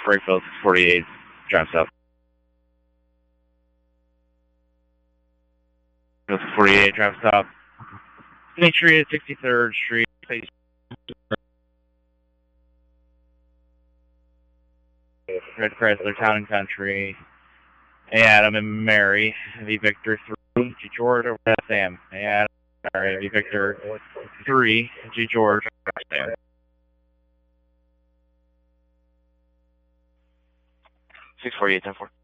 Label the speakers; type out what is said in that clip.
Speaker 1: Springfield 648, drive south. 648, drive south. Main Street at 63rd Street. Red Chrysler Town and Country. Hey Adam and Mary, V Victor 3, G George over at Sam. Hey Adam, Mary, V Victor 3, G George over at Sam. 648, 10-4.